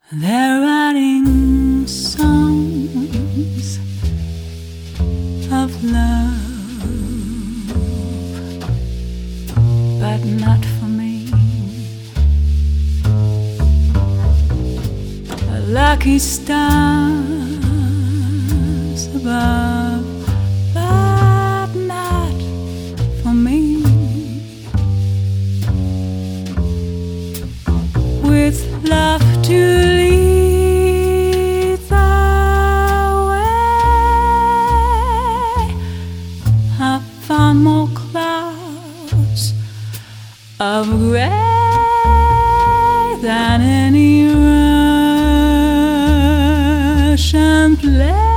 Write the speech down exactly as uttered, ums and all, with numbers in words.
They're writing songs of love, but not for me. Lucky stars above, but not for me. With love to lead the way, I found more clouds of gray than any Russian play.